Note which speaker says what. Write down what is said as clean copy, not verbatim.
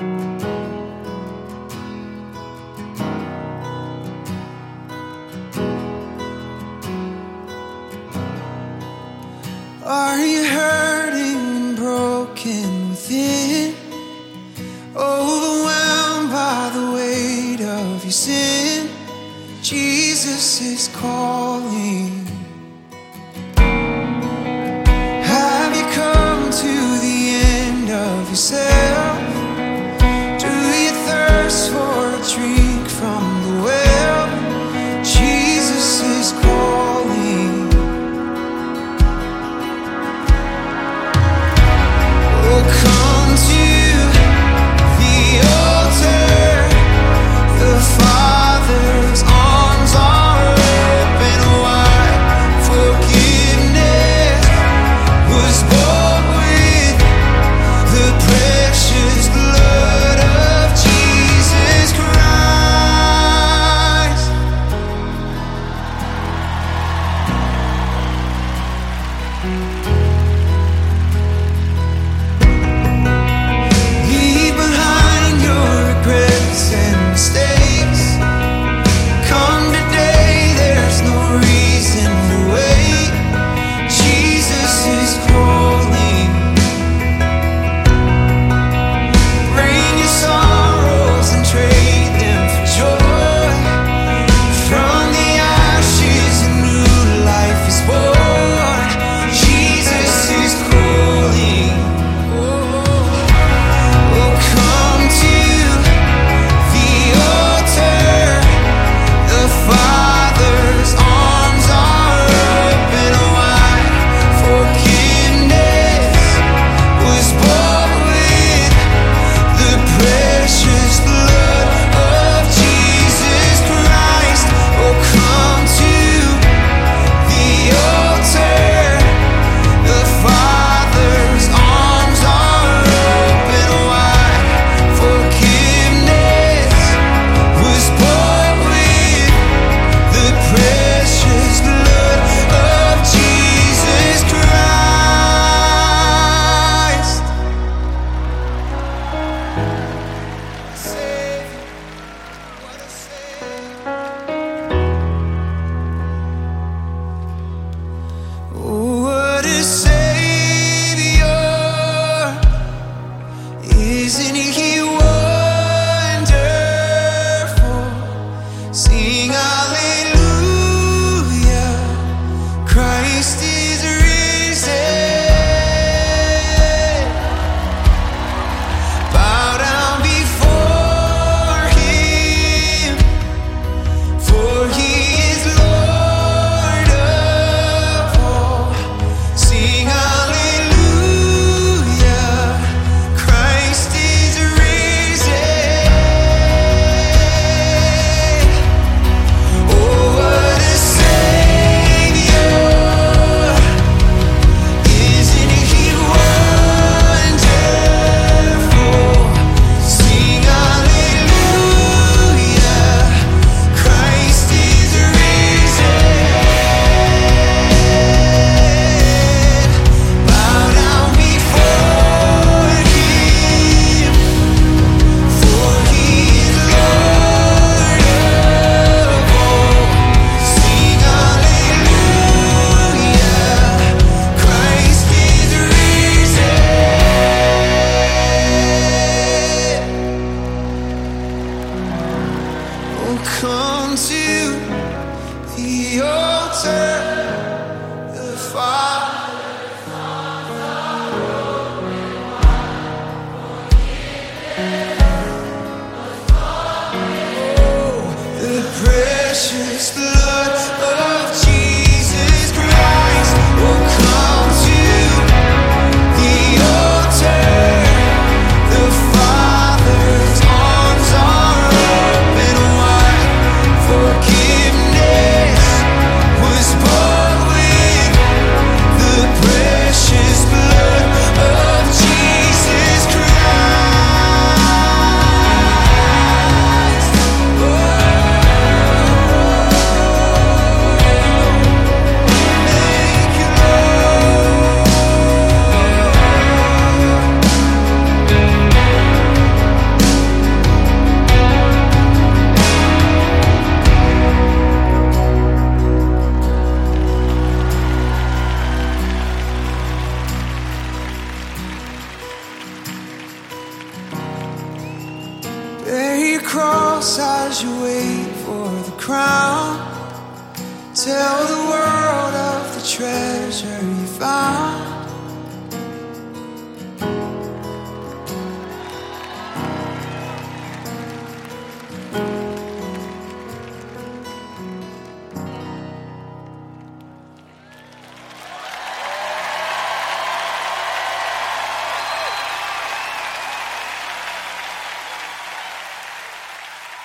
Speaker 1: Are you hurting and broken within? Overwhelmed by the weight of your sin? Jesus is calling. Have you come to the end of yourself? Do you thirst for a drink from the well? Jesus is calling. Oh, come to the altar. The Father's arms are open wide. Forgiveness was bought with the prayer. cross as you wait for the crown. Tell the world of the treasure you found.